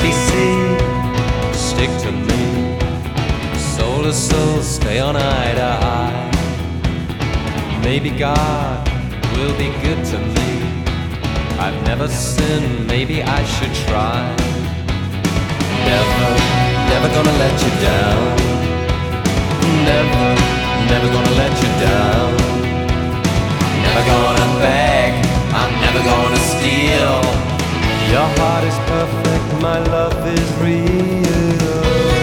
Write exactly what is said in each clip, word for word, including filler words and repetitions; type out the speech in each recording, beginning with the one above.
B C, stick to me. Soul to soul, stay on eye to eye. Maybe God will be good to me. I've never sinned, maybe I should try. Never, never gonna let you down. Never, never gonna let you down. Never gonna beg, I'm never gonna steal. Your heart is perfect, my love is real.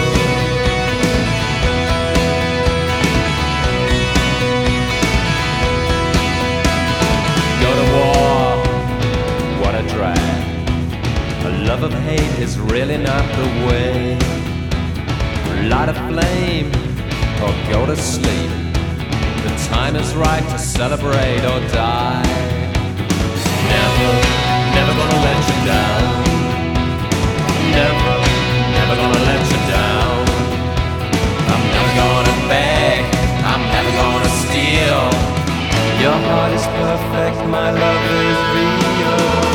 Go to war, what a drag. A love of hate is really not the way. Light a flame or go to sleep. The time is right to celebrate or die. Never, never gonna let you down. Never, never gonna let you down. I'm never gonna beg, I'm never gonna steal. Your heart is perfect, my love is real.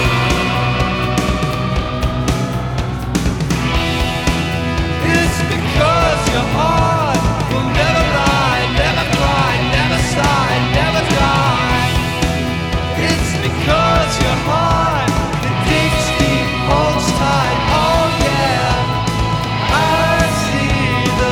It's because your heart will never lie, never cry, never sigh, never die. It's because your heart, the deep deep holds tight. Oh yeah, I see the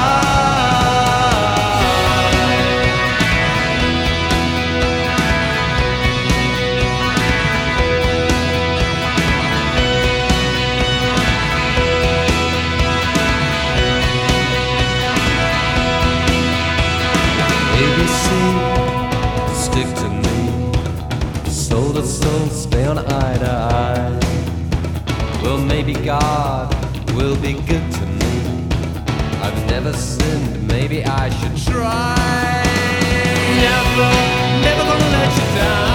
A B C, stick to me. Soul to soul, stay on eye to eye. Well, maybe God will be good to me. I've never sinned, maybe I should try. Never, never gonna let you down.